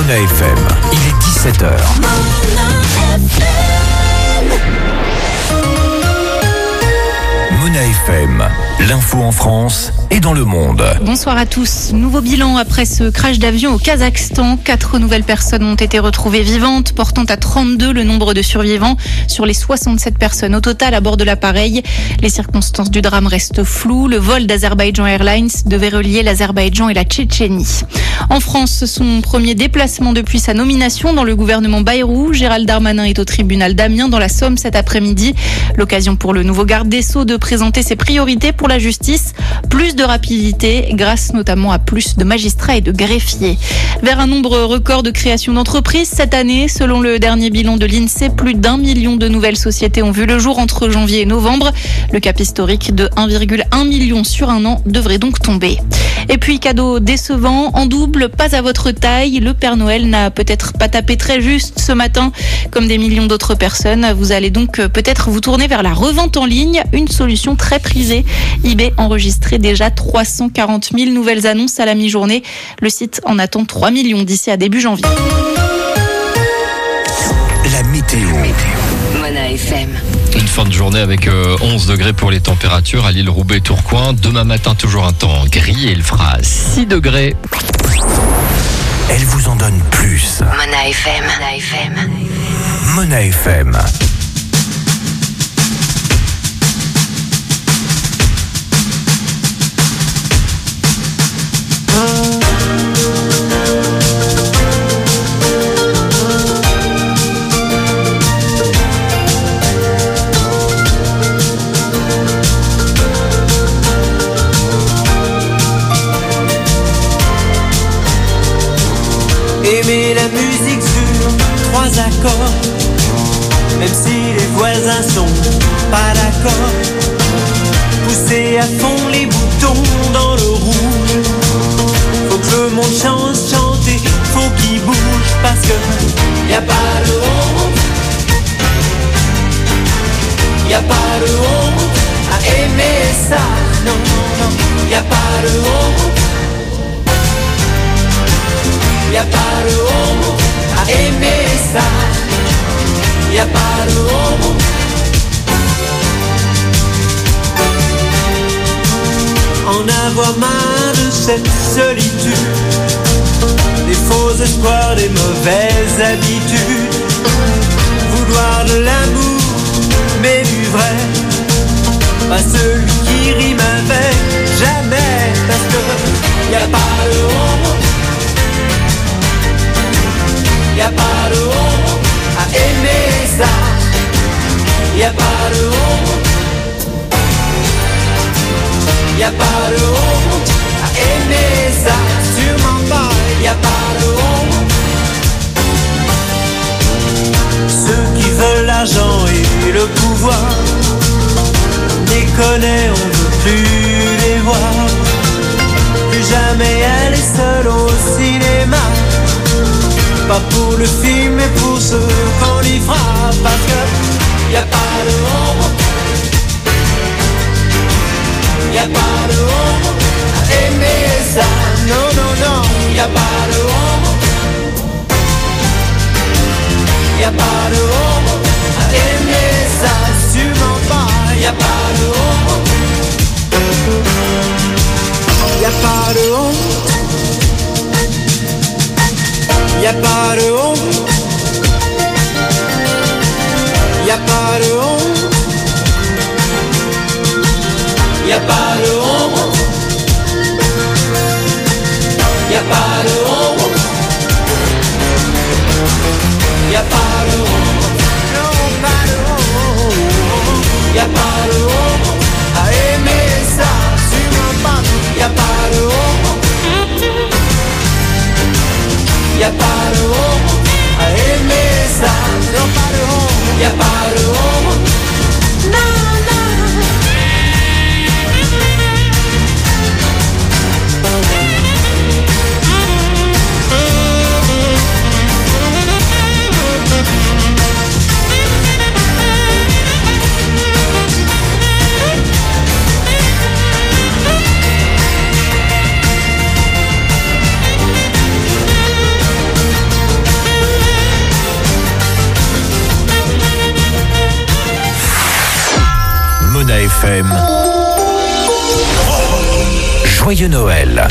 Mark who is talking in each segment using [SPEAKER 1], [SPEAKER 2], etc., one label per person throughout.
[SPEAKER 1] Mona FM, il est 17h. Mona FM, l'info en France et dans le monde.
[SPEAKER 2] Bonsoir à tous. Nouveau bilan après ce crash d'avion au Kazakhstan. 4 nouvelles personnes ont été retrouvées vivantes, portant à 32 le nombre de survivants sur les 67 personnes au total à bord de l'appareil. Les circonstances du drame restent floues. Le vol d'Azerbaïdjan Airlines devait relier l'Azerbaïdjan et la Tchétchénie. En France, son premier déplacement depuis sa nomination dans le gouvernement Bayrou. Gérald Darmanin est au tribunal d'Amiens dans la Somme cet après-midi. L'occasion pour le nouveau garde des Sceaux de présenter ses priorités pour la justice. Plus de rapidité grâce notamment à plus de magistrats et de greffiers. Vers un nombre record de création d'entreprises cette année. Selon le dernier bilan de l'INSEE, plus d'1 million de nouvelles sociétés ont vu le jour entre janvier et novembre. Le cap historique de 1,1 million sur un an devrait donc tomber. Et puis cadeau décevant, en double, pas à votre taille. Le Père Noël n'a peut-être pas tapé très juste ce matin. Comme des millions d'autres personnes, vous allez donc peut-être vous tourner vers la revente en ligne. Une solution très prisée. eBay enregistrait déjà 340 000 nouvelles annonces à la mi-journée. Le site en attend 3 millions d'ici à début janvier.
[SPEAKER 1] La météo.
[SPEAKER 3] Mona FM.
[SPEAKER 4] Une fin de journée avec 11 degrés pour les températures à Lille, Roubaix, Tourcoing. Demain matin, toujours un temps gris et il fera 6 degrés.
[SPEAKER 1] Elle vous en donne plus.
[SPEAKER 3] Mona FM. Mona FM.
[SPEAKER 1] Mona FM.
[SPEAKER 5] Aimer la musique sur 3 accords, même si les voisins sont pas d'accord. Pousser à fond les boutons dans le rouge. Faut que le monde change, chanter, faut qu'il bouge. Parce que y a pas de honte, y a pas de honte à aimer ça. Non, non, non, y a pas de honte. Y'a pas de honte à aimer ça. Y'a pas de honte. En avoir marre de cette solitude, des faux espoirs, des mauvaises habitudes. Vouloir de l'amour, mais du vrai, pas celui qui rime avec jamais. Parce que y'a pas de honte. Y'a pas de honte à aimer ça. Y'a pas de honte. Y'a pas de honte à aimer ça. Sûrement pas. Y'a pas de honte. Ceux qui veulent l'argent et le pouvoir, on les connaît, on veut plus les voir. Plus jamais aller seul au cinéma. Pas pour le film, mais pour ceux qu'on y fera. Parce que y a pas de honte. Y a pas de honte à aimer ça. Non, non, non. Y a pas de honte. Y a pas de honte à aimer ça. Sûrement pas. Y a pas de honte. Y a pas de honte. Y'a pas de honte, y'a pas de honte
[SPEAKER 1] Mona FM. Joyeux Noël.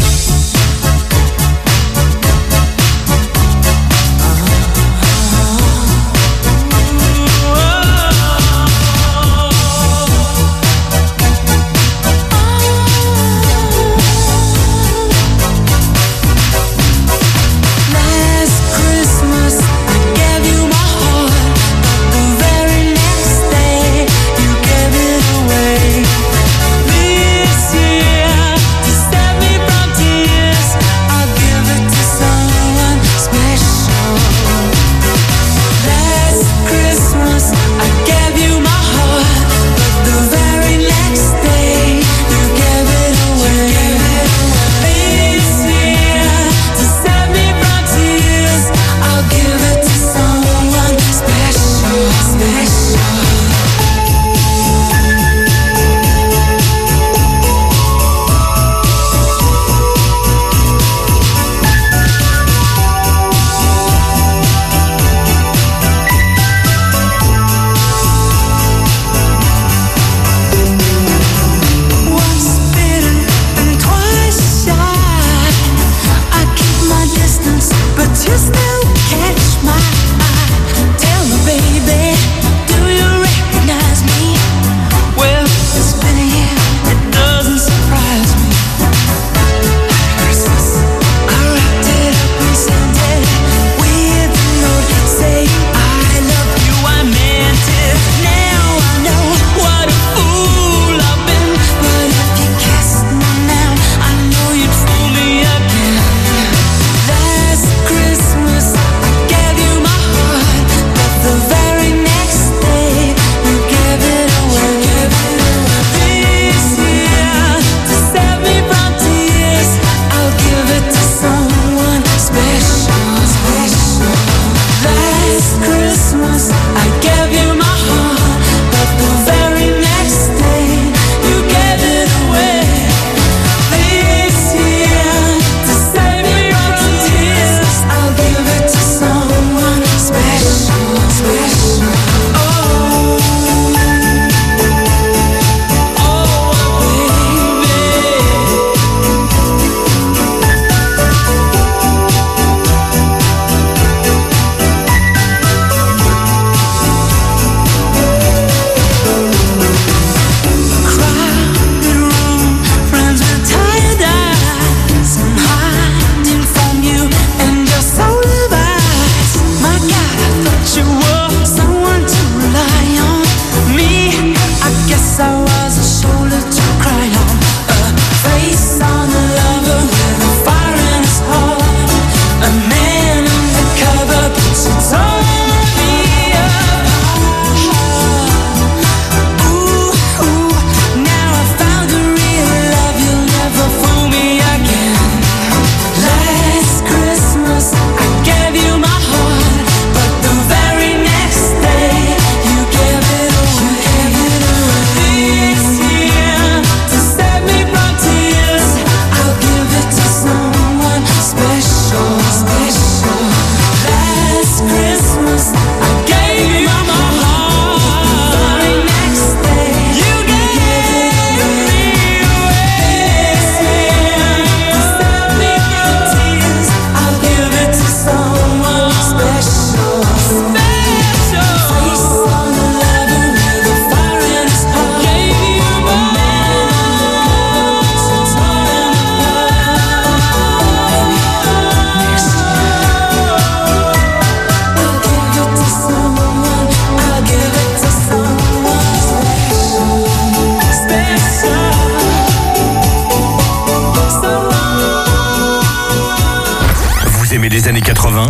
[SPEAKER 1] Les années 80?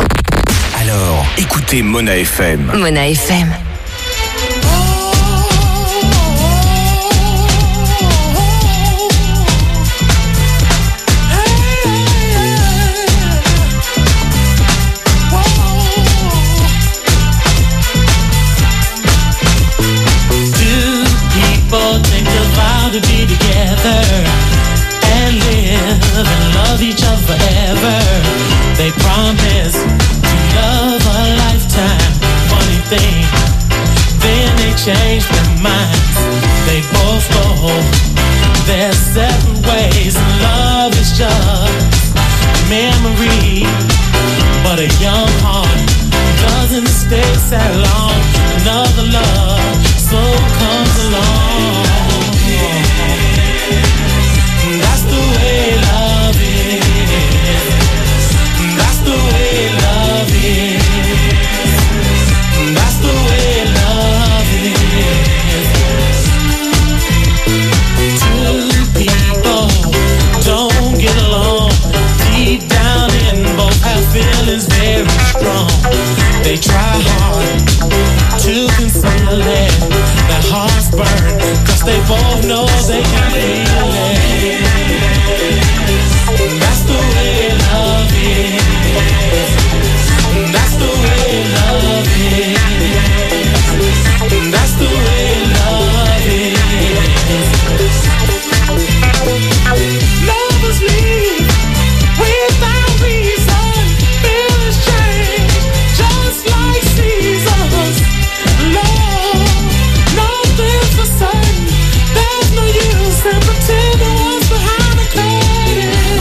[SPEAKER 1] Alors, écoutez Mona FM.
[SPEAKER 3] Mona FM.
[SPEAKER 6] To be together and live and love each other forever. They promise to love a lifetime. Funny thing, then they change their minds. They both go their separate ways. Love is just memory, but a young heart doesn't stay sad long. Another love so comes along. That's the way love is. That's the way love is. That's the way love is. Two people don't get along. Deep down in both have feelings very strong. They try hard to conceal it. Their hearts burn, cause they both know they can feel it. That's the way love is. That's the way love is. That's the way love is. Lovers leave without reason. Feelings change just like seasons. Love, nothing's for certain. There's no use in pretending what's behind the curtain.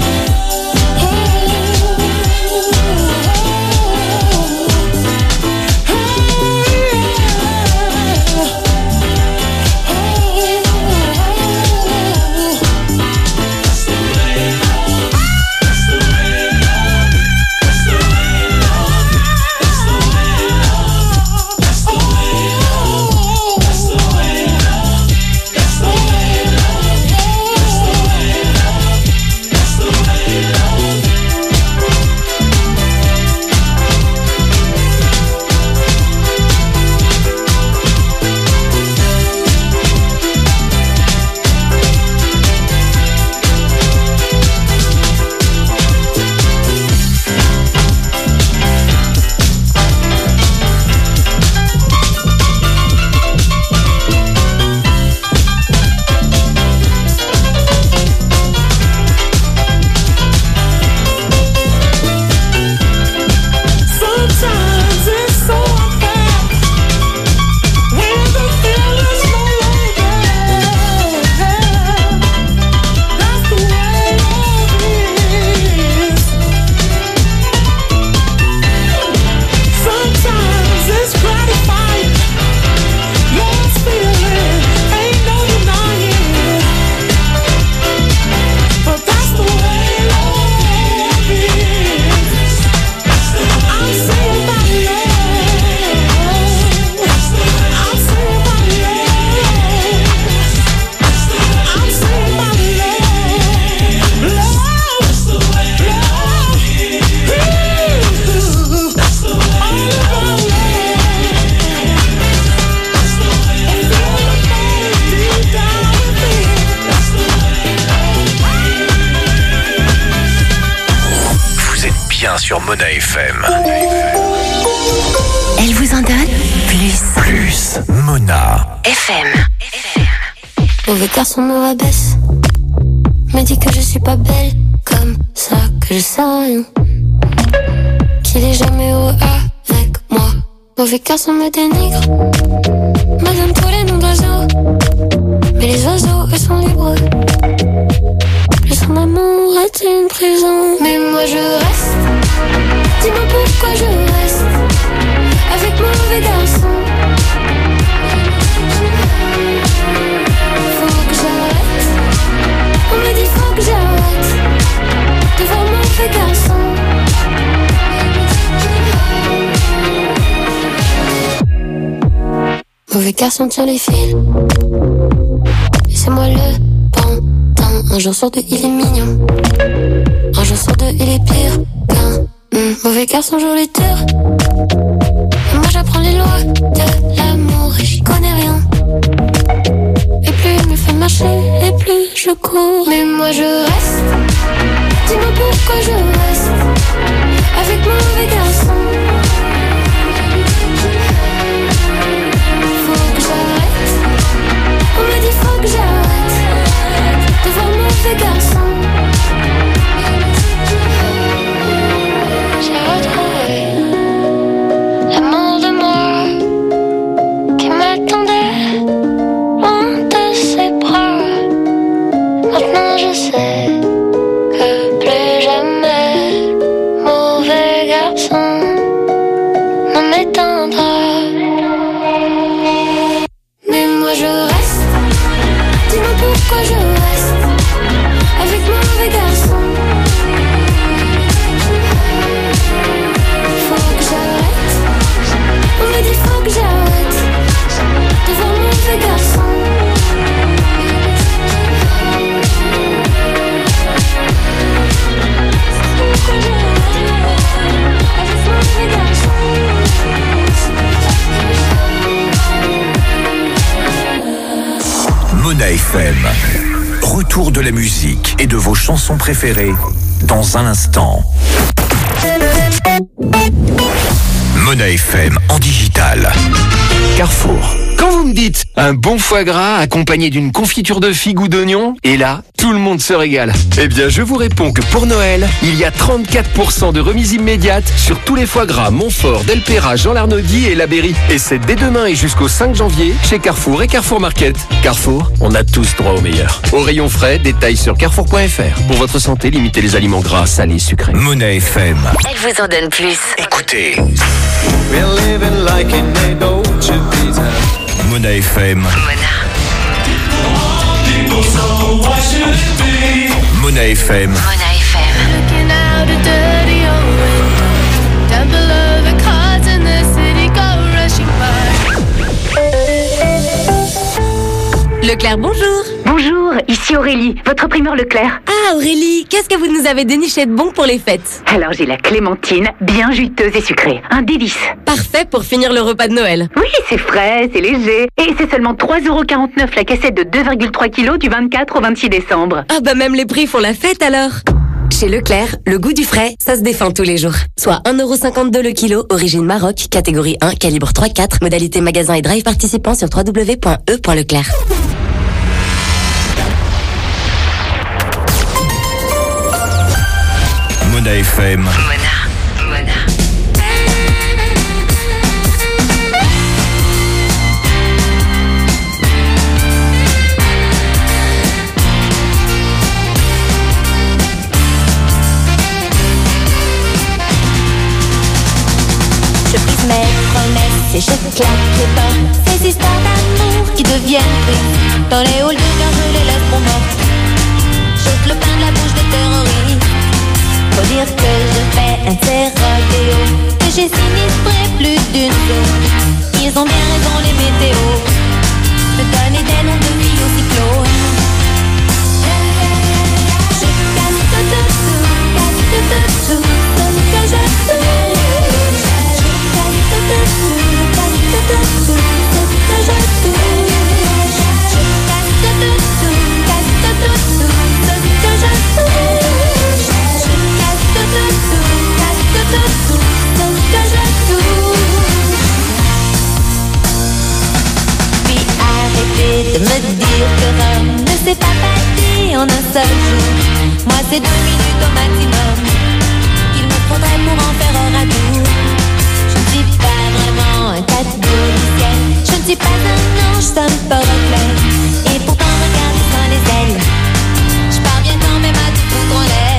[SPEAKER 1] Sur Mona FM.
[SPEAKER 3] Elle vous en donne plus.
[SPEAKER 1] Mona
[SPEAKER 3] FM.
[SPEAKER 7] Mauvais garçon me rabaisse, me dit que je suis pas belle, comme ça que je sais rien, qu'il est jamais heureux avec moi. Mauvais garçon me dénigre, me donne tous les noms d'oiseaux, mais les oiseaux eux sont libres. Son amour est une prison, mais moi je reste. Dis-moi pourquoi je reste avec mauvais garçon. Faut que j'arrête. On me dit faut que j'arrête de voir mauvais garçon. Mauvais garçon tire les fils, et c'est moi le pantin. Un jour sur deux il est mignon, un jour sur deux il est pire qu'un mauvais garçon joue les tours. Et moi j'apprends les lois de l'amour et j'y connais rien. Et plus il me fait marcher et plus je cours. Mais moi je reste. Dis-moi pourquoi je reste avec mauvais garçon. Faut que j'arrête. On me dit faut que j'arrête de voir mauvais garçon. J'ai retrouvé l'amour de moi qui m'attendait loin de pourquoi je reste avec mon mauvais garçon. Faut que j'arrête. On me dit faut que j'arrête devant mon mauvais garçon.
[SPEAKER 1] Mona FM. Retour de la musique et de vos chansons préférées dans un instant. Mona FM en digital. Carrefour.
[SPEAKER 8] Quand vous me dites un bon foie gras accompagné d'une confiture de figues ou d'oignons, et là, tout le monde se régale. Eh bien, je vous réponds que pour Noël, il y a 34% de remise immédiate sur tous les foie gras Montfort, Delpera, Jean Larnaudy et La Berry. Et c'est dès demain et jusqu'au 5 janvier chez Carrefour et Carrefour Market. Carrefour, on a tous droit au meilleur. Au rayon frais, détails sur carrefour.fr. Pour votre santé, limitez les aliments gras, salés, sucrés.
[SPEAKER 1] Mona FM.
[SPEAKER 3] Elle vous en donne plus.
[SPEAKER 1] Écoutez.
[SPEAKER 5] We're living like in a Dolce Vita.
[SPEAKER 1] Mona FM. Mona FM.
[SPEAKER 3] Mona FM.
[SPEAKER 7] Looking out a dirty old window. Down below the cars in the city go rushing by.
[SPEAKER 9] Leclerc, bonjour.
[SPEAKER 10] Bonjour, ici Aurélie, votre primeur Leclerc.
[SPEAKER 9] Ah Aurélie, qu'est-ce que vous nous avez déniché de bon pour les fêtes?
[SPEAKER 10] Alors j'ai la clémentine, bien juteuse et sucrée, un délice.
[SPEAKER 9] Parfait pour finir le repas de Noël.
[SPEAKER 10] Oui, c'est frais, c'est léger. Et c'est seulement 3,49€ la cassette de 2,3 kg du 24 au 26 décembre.
[SPEAKER 9] Ah bah même les prix font la fête alors. Chez Leclerc, le goût du frais, ça se défend tous les jours. Soit 1,52€ le kilo, origine Maroc, catégorie 1, calibre 3-4, modalité magasin et drive participant sur www.e.leclerc.
[SPEAKER 1] Mona FM.
[SPEAKER 3] Mona.
[SPEAKER 7] Je brise mes promesses et je claque les portes. Ces histoires d'amour qui deviennent tristes. Dans les halls de cœur je les laisse pour mortes. Jette le pain de la bouche des terroristes. Faut dire que je fais un terrodéo, que j'ai sinistré plus d'une zone. Ils ont bien raison les météos de donner des noms de vie aux cyclones. Je casse tout, casse tout, ce que je fais. Je casse tout, casse tout, ce que je fais. Je casse tout, casse tout, ce que je fais. Puis arrêtez de me dire que Rome ne s'est pas bâti en un seul jour. Moi c'est 2 minutes au maximum qu'il me faudrait pour en faire un ratour. Je ne suis pas vraiment un catholique. Je ne suis pas un ange, ça me paraît. Et pourtant regardez sans les ailes, je parviens quand même à tout foutre en l'air.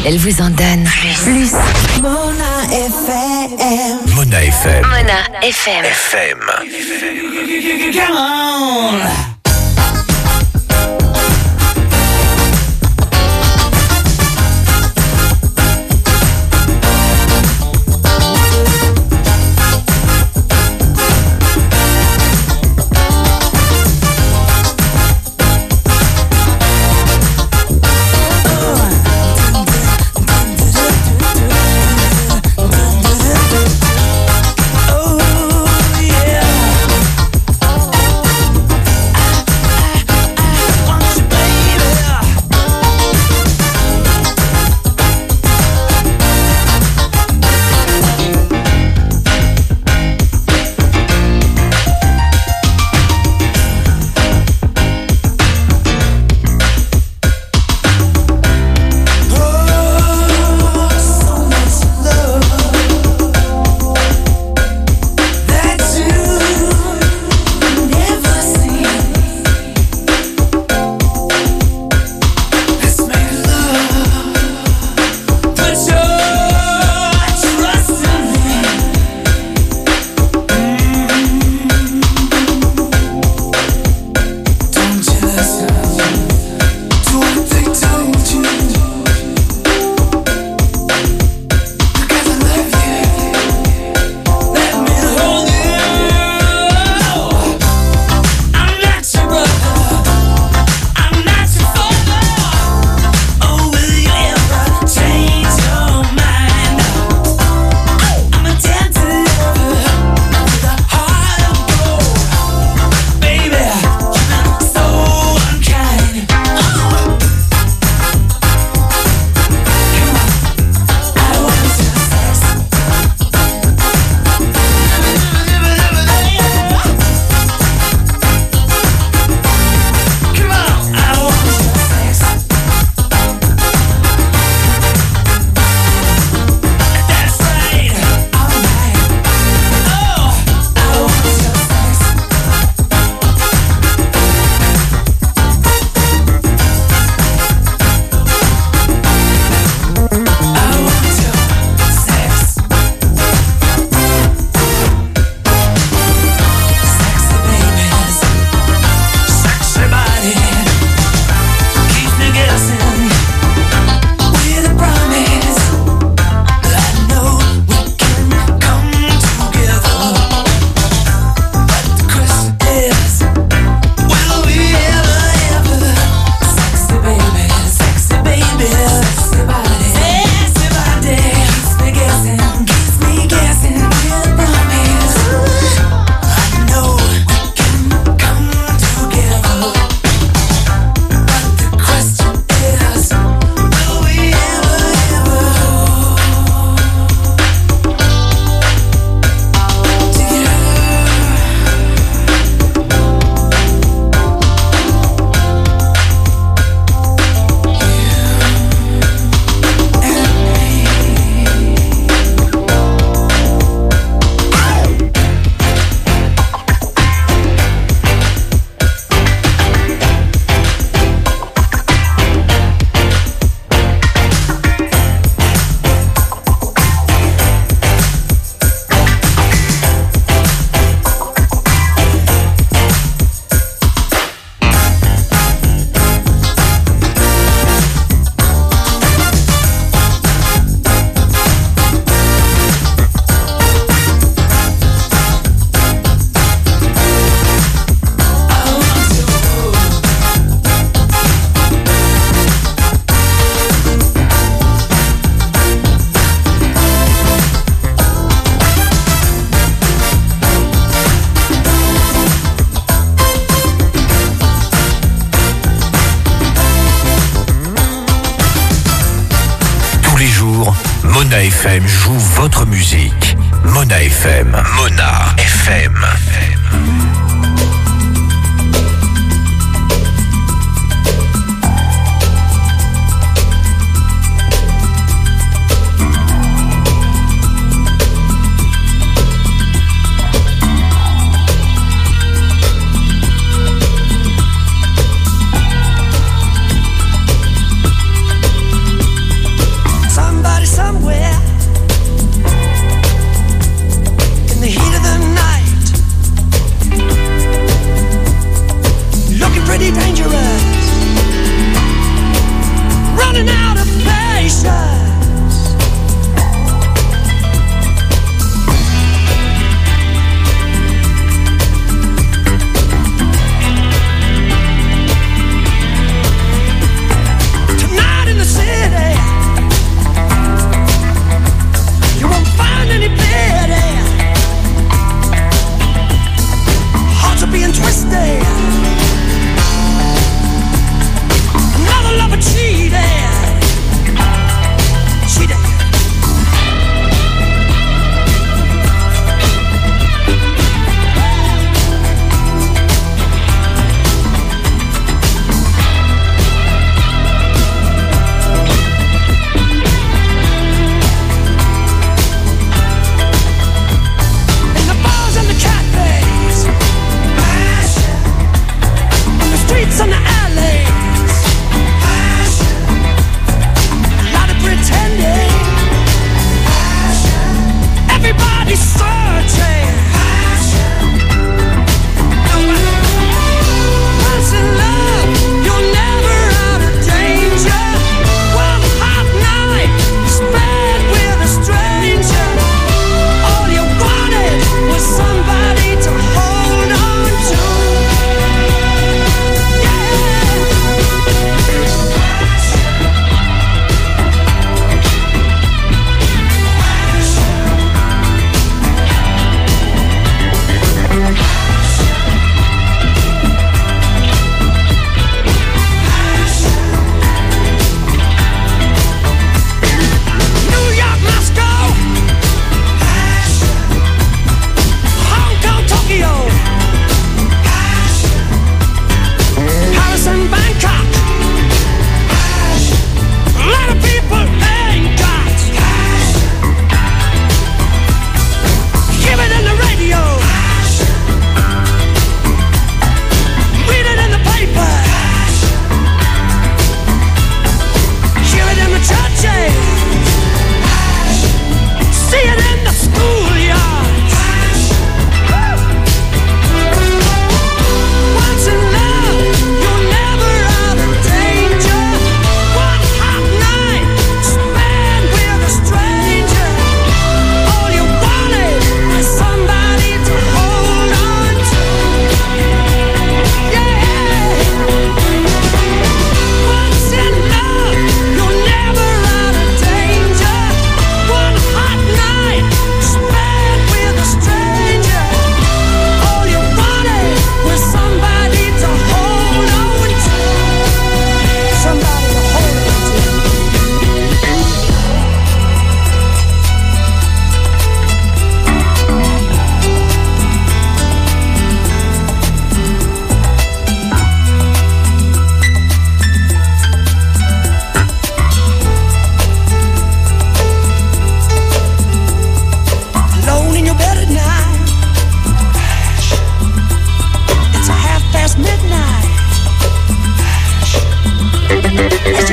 [SPEAKER 9] elle vous en donne plus.
[SPEAKER 11] Mona FM.
[SPEAKER 1] Mona FM.
[SPEAKER 3] Mona FM.
[SPEAKER 11] Come on.
[SPEAKER 1] Mona FM joue votre musique. Mona FM. Mona FM.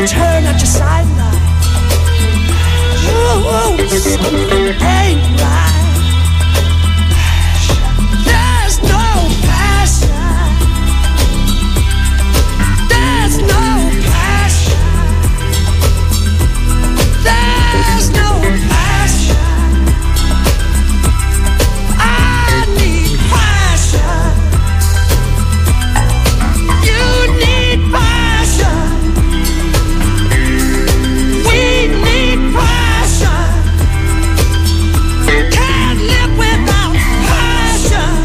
[SPEAKER 11] turn at your sideline. Oh, something ain't right. There's no passion. There's no passion. There's no passion. I need passion. You need passion. We need passion. Can't live without passion.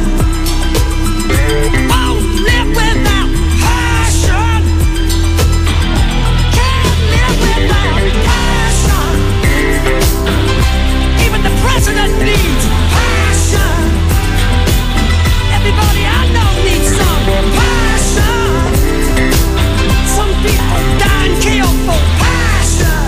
[SPEAKER 11] Won't live without passion. Can't live without passion. Even the president needs passion. Everybody I know needs some passion. Some people die and kill for passion.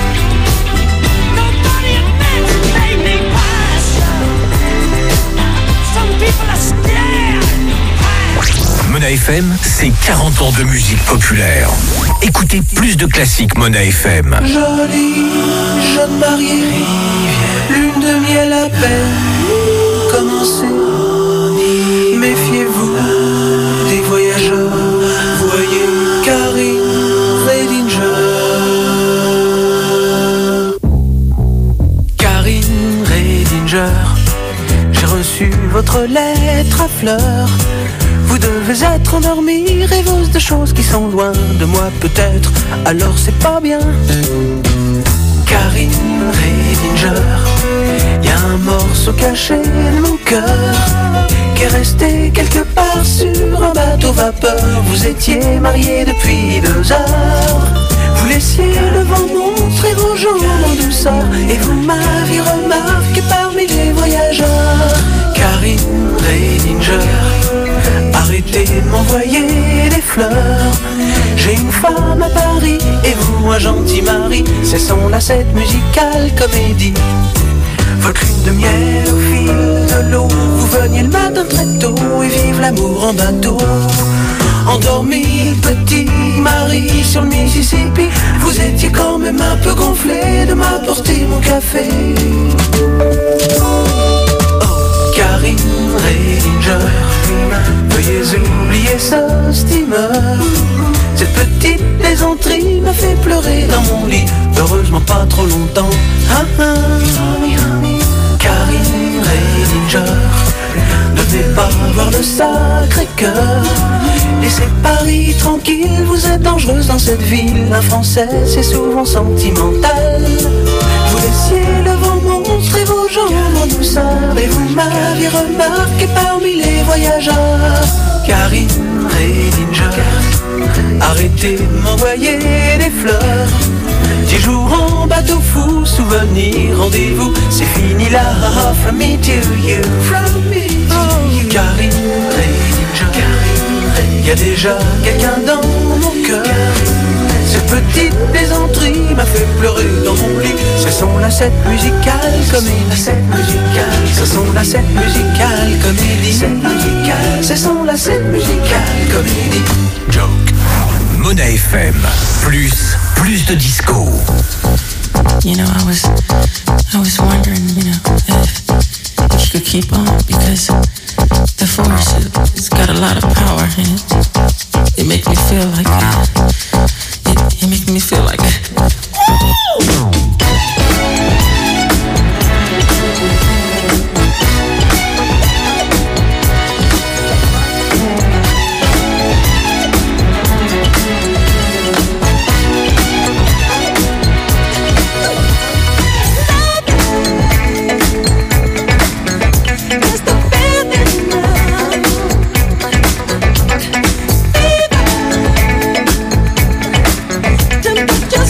[SPEAKER 11] Nobody admits they need passion. Some people are scared.
[SPEAKER 1] Mona FM, c'est 40 ans de musique populaire. Écoutez plus de classiques Mona FM.
[SPEAKER 5] Jolie jeune mariée, lune de miel à peine commencée. Méfiez-vous des voyageurs, voyez Karine Redinger. Karine Redinger, j'ai reçu votre lettre à fleurs. Vous devez être endormie, rêveuse de choses qui sont loin de moi peut-être, alors c'est pas bien. Karine Redinger, y a un morceau caché de mon cœur qui est resté quelque part sur un bateau vapeur. Vous étiez mariés depuis 2 heures. Vous laissiez le vent montrer vos jambes en douceur et vous m'aviez remarqué parmi les voyageurs. Karine Redinger, arrêtez de m'envoyer des fleurs. J'ai une femme à Paris et vous un gentil mari. Cessons là cette musicale comédie. Votre lune de miel au fil de l'eau. Vous veniez le matin très tôt et vive l'amour en bateau. Endormi, petit mari sur le Mississippi. Vous étiez quand même un peu gonflé de m'apporter mon café. Karine Redinger, veuillez oublier ce steamer. Cette petite plaisanterie m'a fait pleurer dans mon lit. Heureusement pas trop longtemps. Karine Redinger, ne venez pas voir le Sacré-Cœur. Laissez Paris tranquille, vous êtes dangereuse dans cette ville. Un Français c'est souvent sentimental. Vous laissiez le vent montrer vos jambes en douceur et vous m'aviez remarqué parmi les voyageurs. Karine Redinger, arrêtez de m'envoyer des fleurs. 10 jours en bateau fou, souvenir, rendez-vous. C'est fini là, from me to you. From me to you. Karine Redinger, y a déjà quelqu'un dans mon cœur. Cette petite plaisanterie m'a fait pleurer dans mon lit. Cessons là cette musicale comédie. Cessons là cette musicale comédie. Cessons là cette musicale comédie.
[SPEAKER 1] Joke. Mona FM. Plus de disco.
[SPEAKER 12] You know, I was wondering, you know, if you could keep on, because the force, it's got a lot of power in it. It makes me feel like it makes me feel like
[SPEAKER 11] Temperature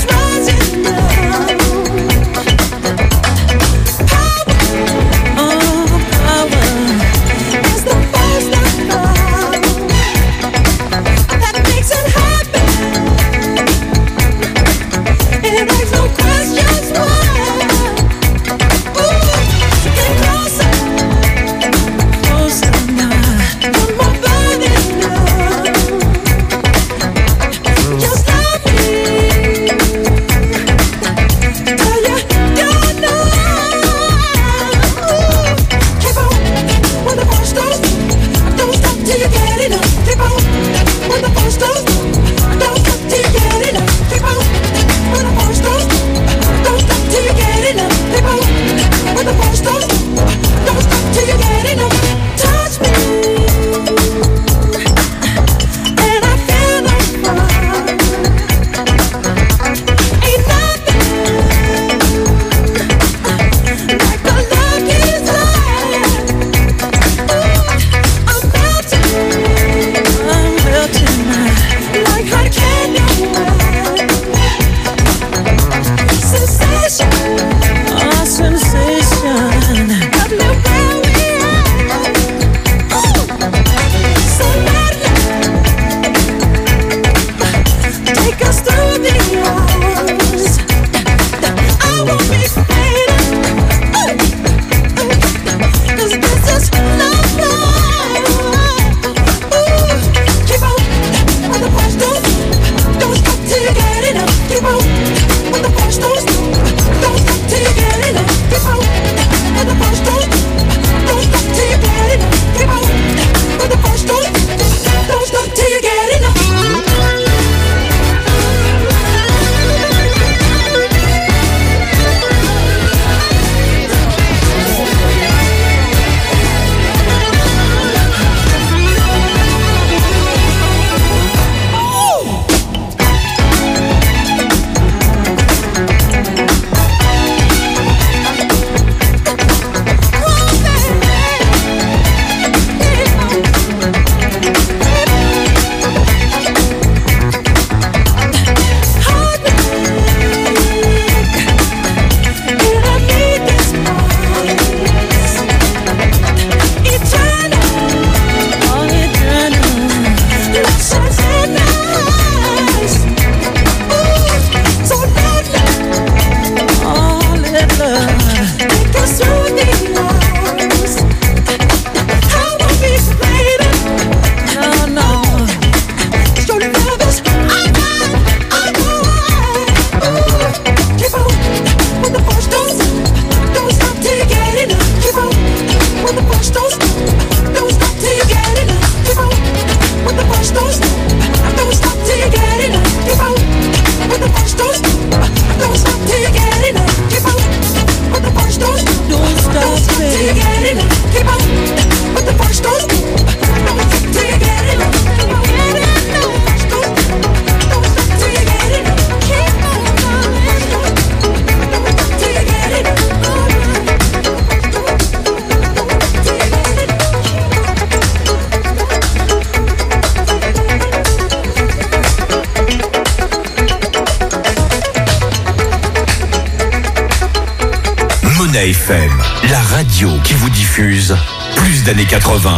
[SPEAKER 1] Mona FM, la radio qui vous diffuse plus d'années 80.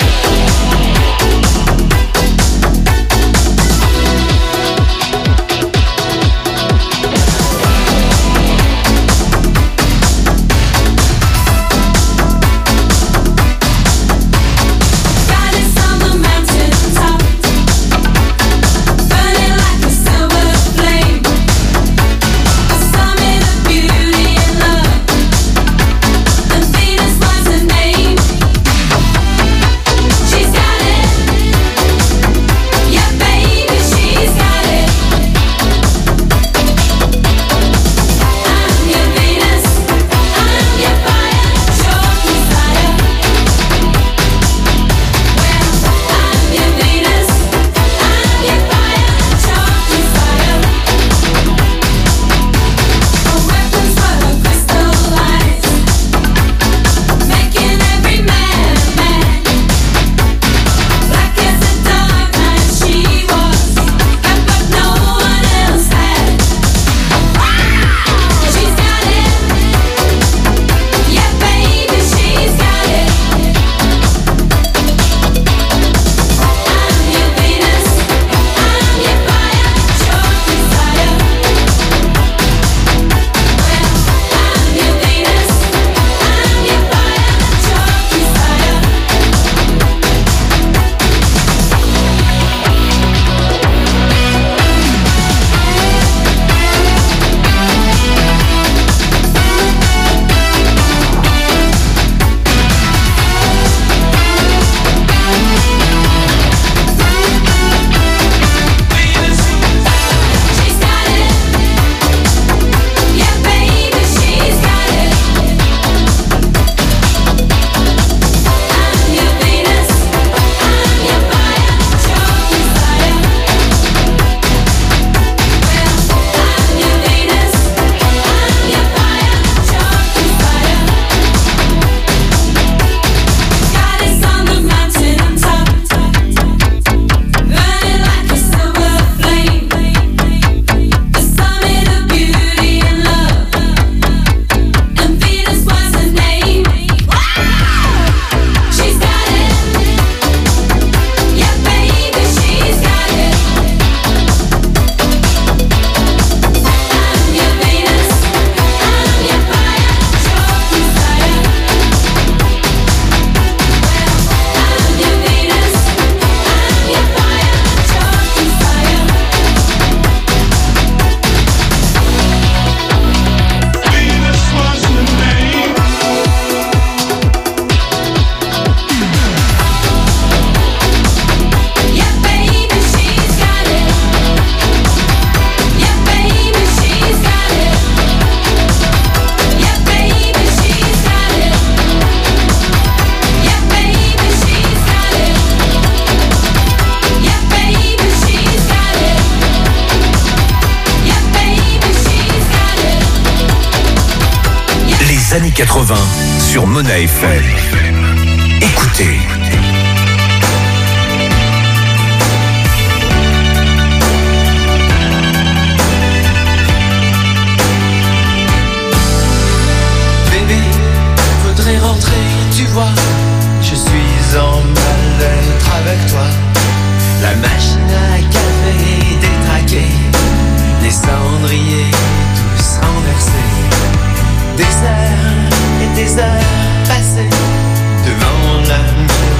[SPEAKER 1] Années 80 sur Mona FM. Écoutez.
[SPEAKER 5] Bébé, faudrait rentrer, tu vois. Je suis en mal-être avec toi. La machine à café est détraquée. Les cendriers tous renversés. Des heures et des heures passées devant la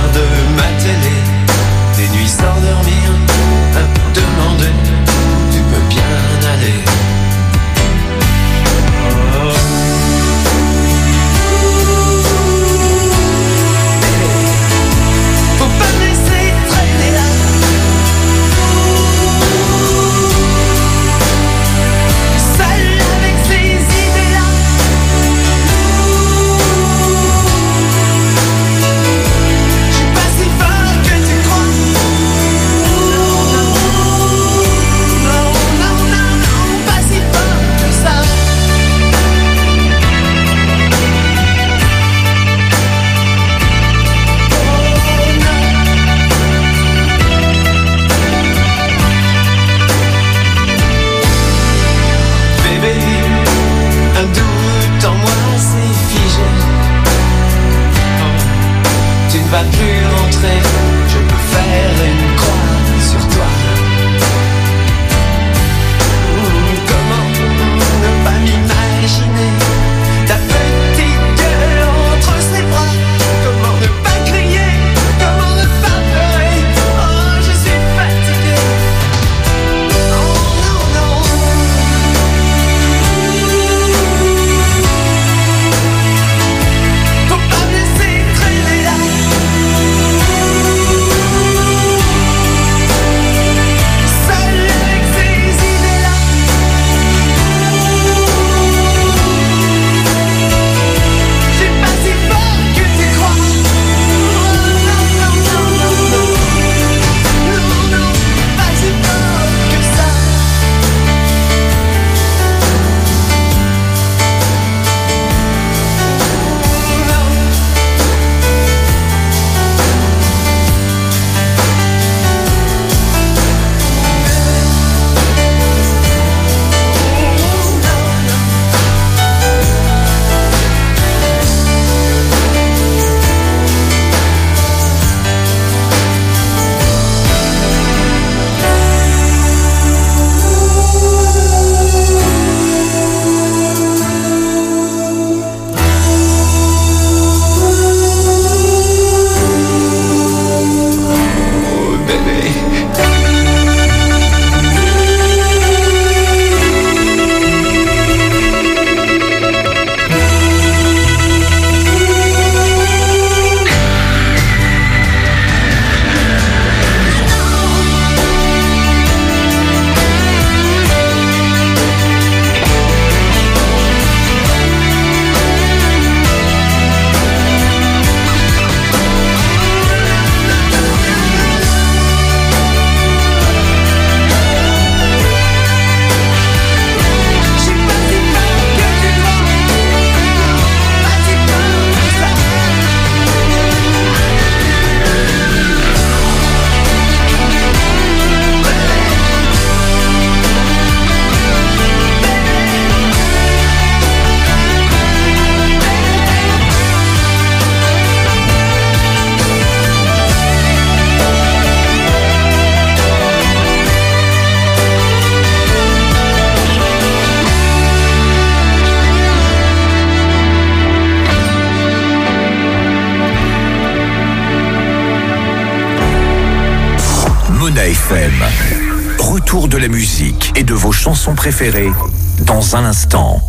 [SPEAKER 1] FM. Retour de la musique et de vos chansons préférées dans un instant.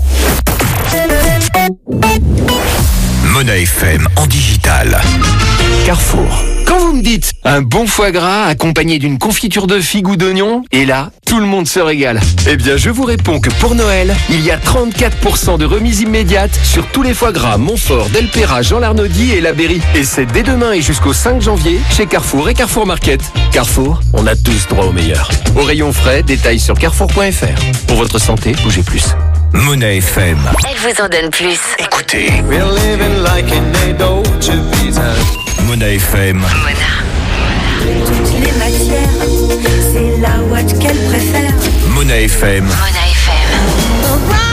[SPEAKER 1] Mona FM en digital.
[SPEAKER 8] Carrefour. Quand vous me dites un bon foie gras accompagné d'une confiture de figues ou d'oignons, et là, tout le monde se régale. Eh bien, je vous réponds que pour Noël, il y a 34% de remise immédiate sur tous les foie gras Montfort, Delpera, Jean Larnaudy et La Berry. Et c'est dès demain et jusqu'au 5 janvier chez Carrefour et Carrefour Market. Carrefour, on a tous droit au meilleur. Au rayon frais, détails sur carrefour.fr. Pour votre santé, bougez plus.
[SPEAKER 1] Mona FM.
[SPEAKER 3] Elle vous en donne plus.
[SPEAKER 1] Écoutez.
[SPEAKER 5] We're living like in a Dolce Vita.
[SPEAKER 1] Mona FM.
[SPEAKER 13] Toutes les matières, c'est la ouate qu'elle préfère.
[SPEAKER 1] Mona FM.
[SPEAKER 3] Mona FM.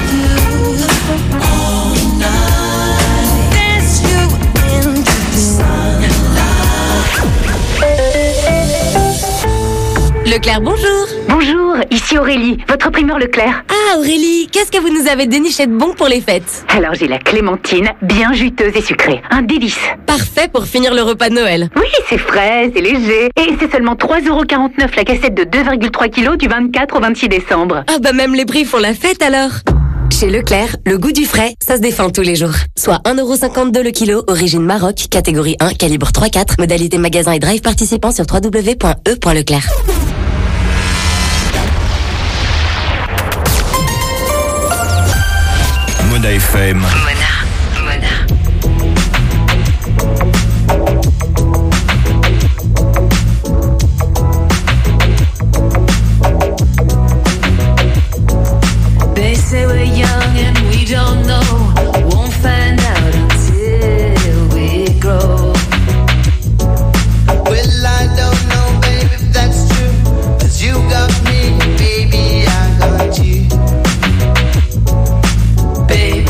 [SPEAKER 9] Leclerc, bonjour.
[SPEAKER 10] Bonjour, ici Aurélie, votre primeur Leclerc.
[SPEAKER 9] Ah Aurélie, qu'est-ce que vous nous avez déniché de bon pour les fêtes?
[SPEAKER 10] Alors j'ai la clémentine, bien juteuse et sucrée, un délice.
[SPEAKER 9] Parfait pour finir le repas de Noël.
[SPEAKER 10] Oui, c'est frais, c'est léger, et c'est seulement 3,49€ la cassette de 2,3 kg du 24 au 26 décembre.
[SPEAKER 9] Ah bah même les prix font la fête alors. Chez Leclerc, le goût du frais, ça se défend tous les jours. Soit 1,52€ le kilo, origine Maroc, catégorie 1, calibre 3-4, modalité magasin et drive participant sur www.e.leclerc.
[SPEAKER 1] Mona FM.
[SPEAKER 3] Mona.
[SPEAKER 12] They say we're young and we don't know. Won't find out until we grow.
[SPEAKER 5] Well, I don't know, baby, if that's true. 'Cause you got me, baby, I got you. Babe,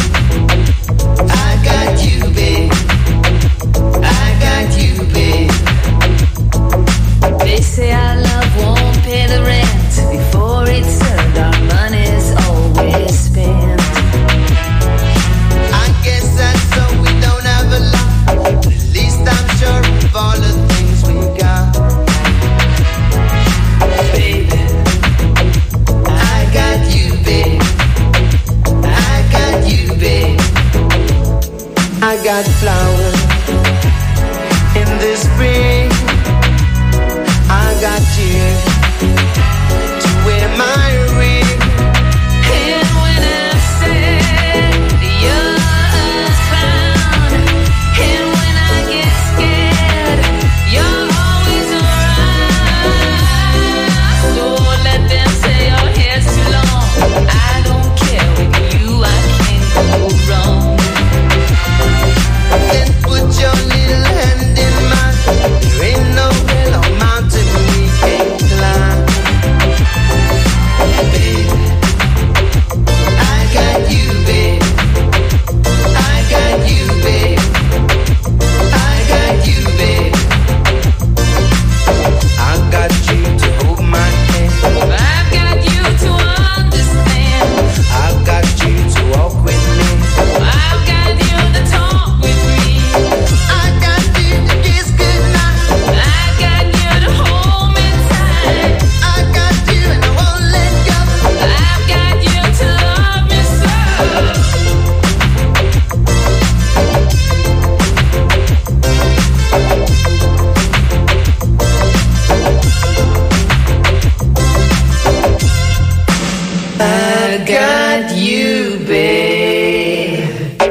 [SPEAKER 5] I got you, babe. I got you, babe.
[SPEAKER 12] They say our love won't pay the rent. Before it's earned, our money's always spent.
[SPEAKER 5] I guess that's so we don't have a lot. But at least I'm sure of all the things we got. Baby, I got you, babe. I got you, babe. I got flowers in the spring. I got you to wear my ring.
[SPEAKER 12] And when I said you're found, and when I get scared, you're always around. So let them say your hair's too long. I don't care, with you I can't go wrong.
[SPEAKER 5] Then put your little hand in mine. There ain't no hill or mountain we can't climb. Baby, I got you, babe. I got you, babe. I got you, babe. I got you to hold my hand.
[SPEAKER 12] I've got you to understand.
[SPEAKER 5] I got you to walk with me.
[SPEAKER 12] I've got you to talk with me.
[SPEAKER 5] I got you to kiss goodnight.
[SPEAKER 12] I've got you to hold me tight.
[SPEAKER 5] I got you and I won't let go.
[SPEAKER 12] I've got you to love me so.
[SPEAKER 5] I got you, babe.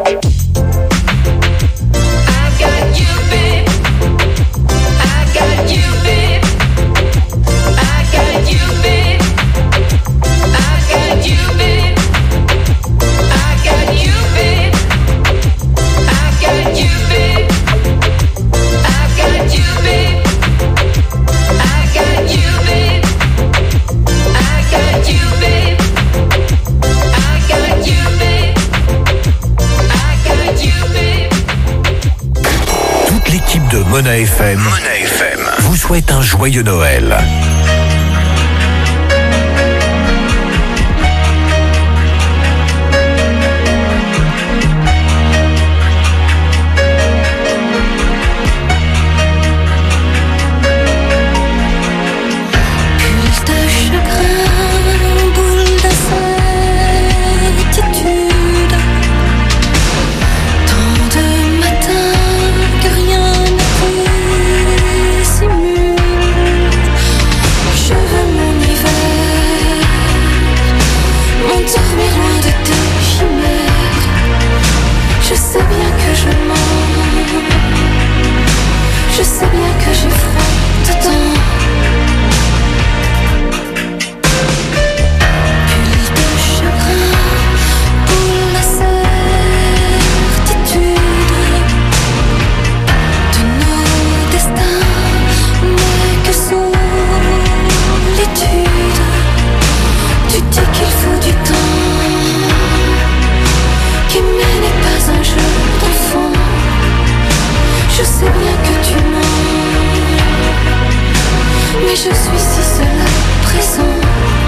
[SPEAKER 12] I got you, babe. I got you, babe. I got you, babe. I got you, babe. I got you, babe. I got you, babe. I got you, babe. I got you, babe. I got you, babe. I got you, babe. I got you, babe.
[SPEAKER 1] Toute l'équipe de Mona FM vous souhaite un joyeux Noël.
[SPEAKER 7] suis si seul à présent.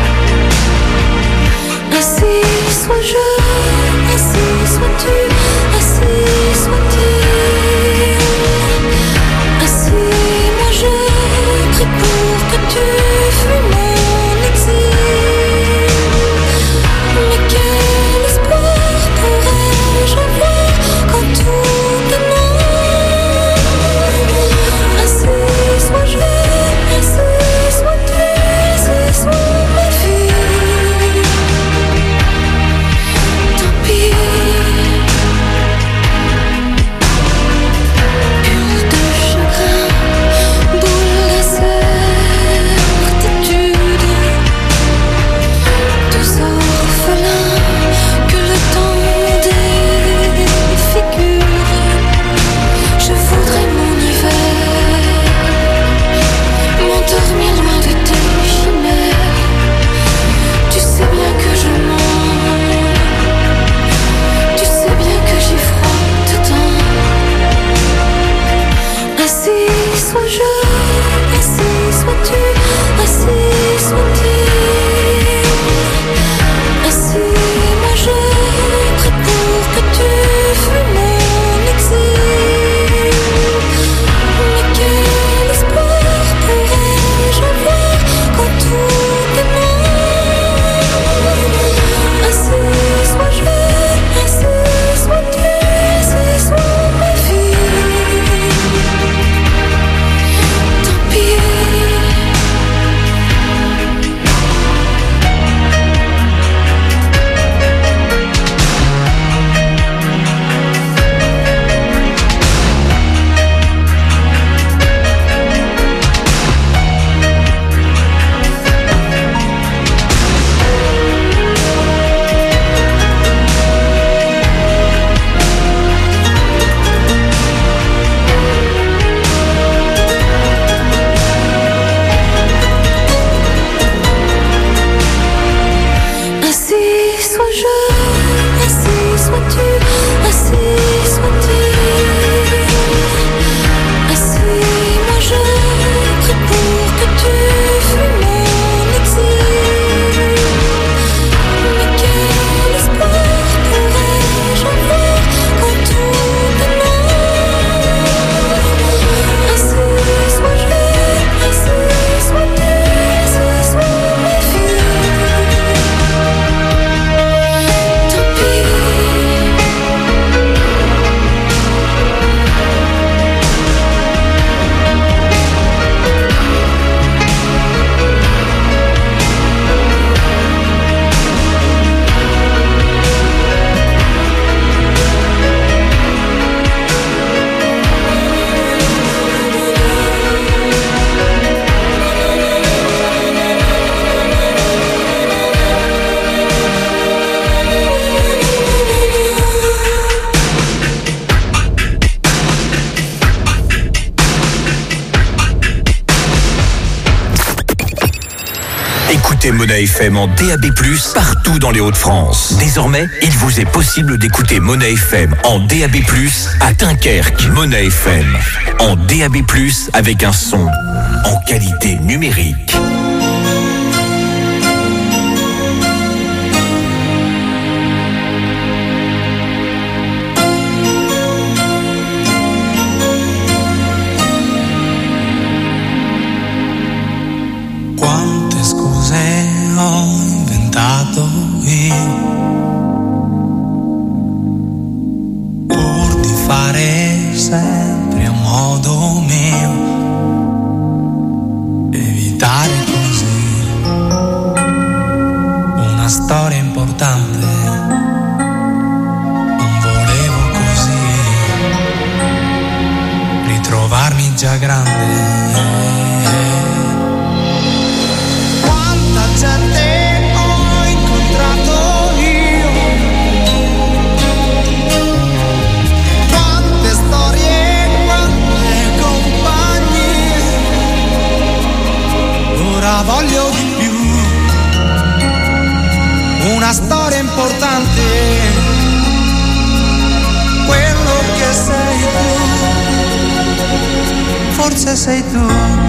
[SPEAKER 7] Ainsi soit je, ainsi sois-tu, ainsi soit-il. Ainsi moi je prie pour que tu fuis mon exil. Mais quel espoir pourrais-je avoir quand tout est mort? Ainsi soit je, ainsi sois-tu, ainsi soit ma vie. Tant pis. Bulle de chagrin, boule de certitude. Tous orphelins que le temps défigure. Je voudrais mon hiver, m'endormir loin de tes chimères. Tu sais bien que je mens, tu sais bien que j'y froid dedans. Ainsi soit je, ainsi sois-tu, ainsi soit-il. Ainsi moi je prie pour que tu fuis mon exil. Mais quel espoir pourrais-je avoir quand tout est mort? Ainsi soit je, ainsi sois-tu, ainsi soit ma vie. Tant pis. Ainsi soit je, ainsi sois-tu, ainsi soit-il. Ainsi moi je prie pour que tu fuis mon exil. Mais quel espoir pourrais-je avoir quand tout est mort? Ainsi soit je, ainsi sois-tu, ainsi soit ma vie. Tant pis.
[SPEAKER 1] Écoutez Mona FM en DAB+, partout dans les Hauts-de-France. Désormais, il vous est possible d'écouter Mona FM en DAB+, à Dunkerque. Mona FM en DAB+, avec un son en qualité numérique.
[SPEAKER 6] Quante scuse ho inventato io pur di fare sempre a modo mio, evitare così una storia importante. Non volevo così ritrovarmi già grande. Gente ho incontrato io, quante storie, quante compagnie. Ora voglio di più, una storia importante, quello che sei tu, forse sei tu.